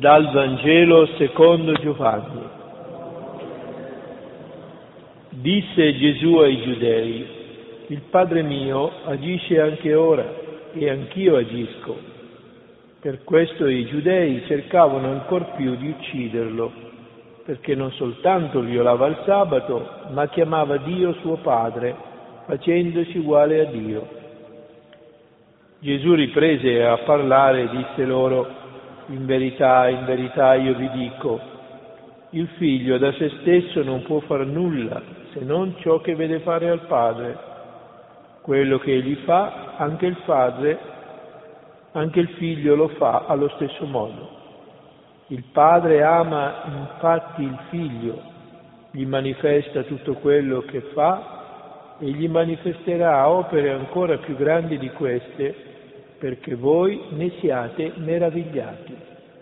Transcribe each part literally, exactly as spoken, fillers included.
Dal Vangelo secondo Giovanni. Disse Gesù ai Giudei: il Padre mio agisce anche ora e anch'io agisco. Per questo i Giudei cercavano ancor più di ucciderlo, perché non soltanto violava il sabato, ma chiamava Dio suo Padre, facendosi uguale a Dio. Gesù riprese a parlare e disse loro: in verità, in verità io vi dico, il figlio da se stesso non può far nulla se non ciò che vede fare al Padre. Quello che egli fa, anche il Padre, anche il figlio lo fa allo stesso modo. Il Padre ama infatti il figlio, gli manifesta tutto quello che fa e gli manifesterà opere ancora più grandi di queste, perché voi ne siate meravigliati.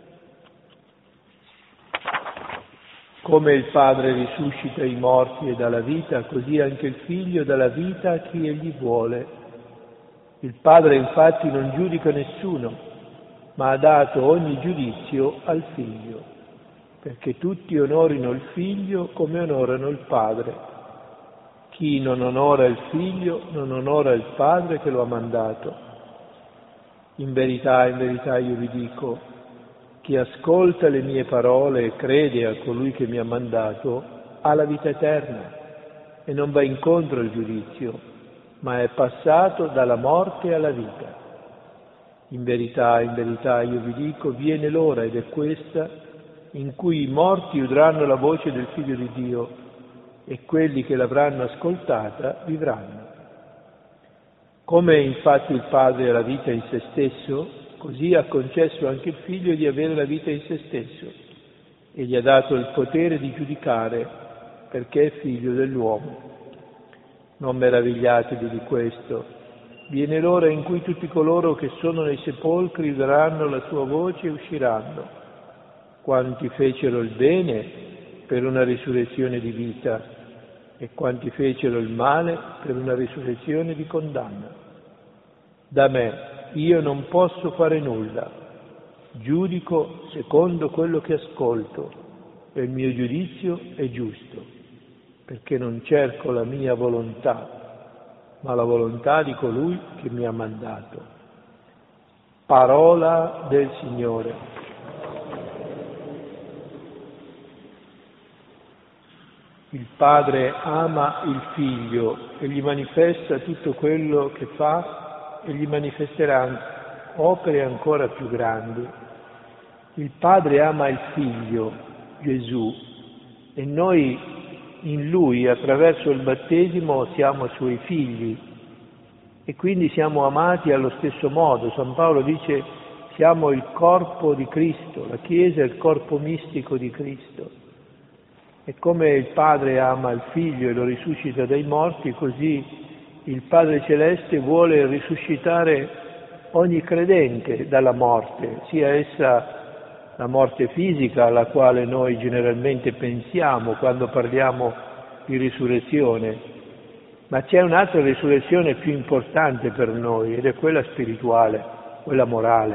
Come il Padre risuscita i morti e dà la vita, così anche il Figlio dà la vita a chi egli vuole. Il Padre infatti non giudica nessuno, ma ha dato ogni giudizio al Figlio, perché tutti onorino il Figlio come onorano il Padre. Chi non onora il Figlio non onora il Padre che lo ha mandato. In verità, in verità io vi dico, chi ascolta le mie parole e crede a colui che mi ha mandato, ha la vita eterna e non va incontro al giudizio, ma è passato dalla morte alla vita. In verità, in verità io vi dico, viene l'ora, ed è questa, in cui i morti udranno la voce del Figlio di Dio, e quelli che l'avranno ascoltata vivranno. Come infatti il Padre ha la vita in se stesso, così ha concesso anche il Figlio di avere la vita in se stesso e gli ha dato il potere di giudicare, perché è figlio dell'uomo. Non meravigliatevi di questo. Viene l'ora in cui tutti coloro che sono nei sepolcri udranno la sua voce e usciranno. Quanti fecero il bene per una risurrezione di vita e quanti fecero il male per una risurrezione di condanna. Da me io non posso fare nulla, giudico secondo quello che ascolto e il mio giudizio è giusto, perché non cerco la mia volontà, ma la volontà di colui che mi ha mandato. Parola del Signore. Il Padre ama il Figlio e gli manifesta tutto quello che fa e gli manifesterà opere ancora più grandi. Il Padre ama il Figlio, Gesù, e noi in Lui, attraverso il battesimo, siamo Suoi figli e quindi siamo amati allo stesso modo. San Paolo dice: siamo il corpo di Cristo, la Chiesa è il corpo mistico di Cristo. E come il Padre ama il Figlio e lo risuscita dai morti, così il Padre Celeste vuole risuscitare ogni credente dalla morte, sia essa la morte fisica alla quale noi generalmente pensiamo quando parliamo di risurrezione, ma c'è un'altra risurrezione più importante per noi ed è quella spirituale, quella morale.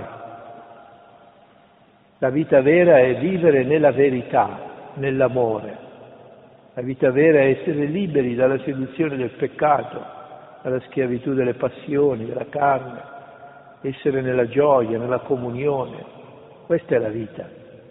La vita vera è vivere nella verità, nell'amore. La vita vera è essere liberi dalla seduzione del peccato, dalla schiavitù delle passioni, della carne, essere nella gioia, nella comunione. Questa è la vita.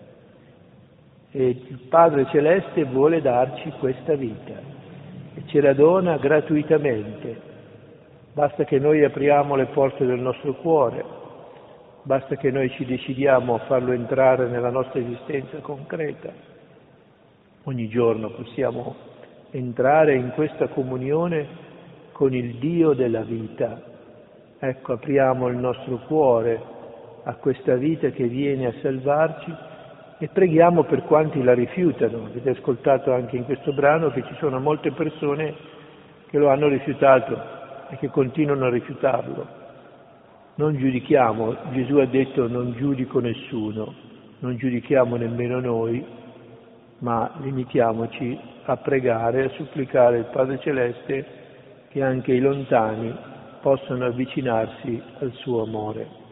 E il Padre Celeste vuole darci questa vita e ce la dona gratuitamente. Basta che noi apriamo le porte del nostro cuore, basta che noi ci decidiamo a farlo entrare nella nostra esistenza concreta. Ogni giorno possiamo entrare in questa comunione con il Dio della vita. Ecco, apriamo il nostro cuore a questa vita che viene a salvarci e preghiamo per quanti la rifiutano. Avete ascoltato anche in questo brano che ci sono molte persone che lo hanno rifiutato e che continuano a rifiutarlo. Non giudichiamo, Gesù ha detto: non giudico nessuno, non giudichiamo nemmeno noi, ma limitiamoci a pregare, a supplicare il Padre Celeste che anche i lontani possano avvicinarsi al suo amore.